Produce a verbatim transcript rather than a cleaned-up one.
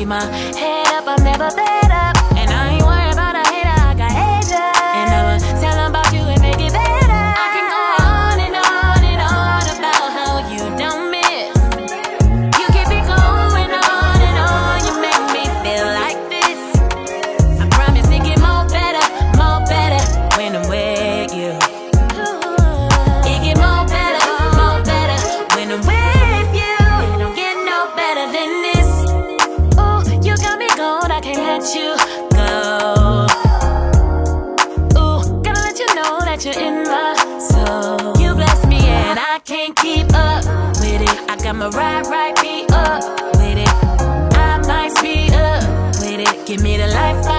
keep my head up, I'm never fed up. And I ain't worried about a hater, I got haters. And I'ma tell them about you and make it better. I can go on and on and on about how you don't miss. You keep it going on and on, you make me feel like this. I promise it get more better, more better when I'm with you. It get more better, more better when I'm with you. It don't get no better than this. Ooh, you got me going, I can't let you go. Ooh, gotta let you know that you're in my soul. You bless me and I can't keep up with it. I got my ride, right beat up with it. I might speed up with it. Give me the life.